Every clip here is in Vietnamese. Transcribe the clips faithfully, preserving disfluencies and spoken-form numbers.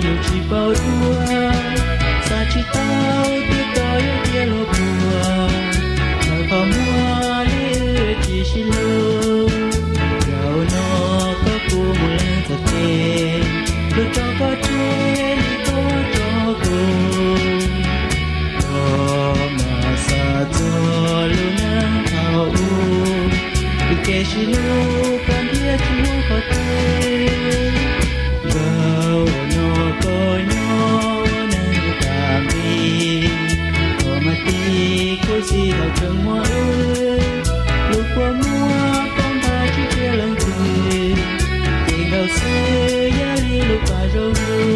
lục chỉ bao đua sa chỉ tao tiếc tôi tiếc lục bùa thở vào mua lê chỉ xin lâu gạo nó có cu một lần thật tệ lúc cho có chơi có cho cô có mà sa cho luôn nắng thao u kể chỉ lâu cảm biết chúa có thể gạo nó có nhỏ nên cảm đi có mà đi có gì đâu chẳng mua lúc qua mua con ta chỉ kia lần cười tình gạo xưa giá đi lúc bà râu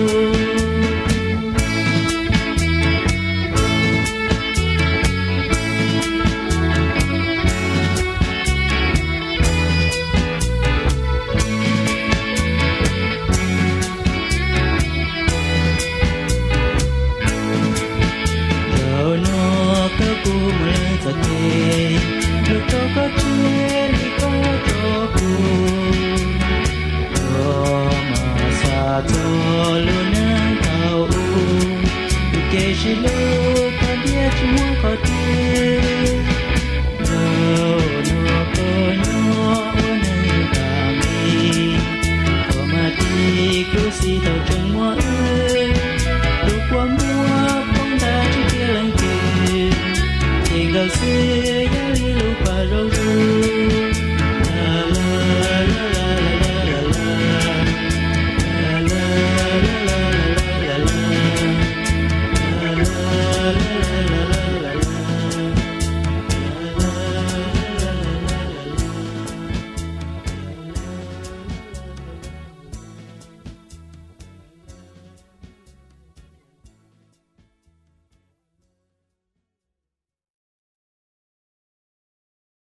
lúc đó có chuyện thì có cho cùng có mà xa cho luôn nắng thao u kể chỉ lúc ta biết chúa có thể đâu nó có nhỏ nên cảm đi có mà đi cứ si tàu chân mua ơi lúc qua mua con ta chỉ kia lần cười tình gạo xưa giá đi lúc bà râu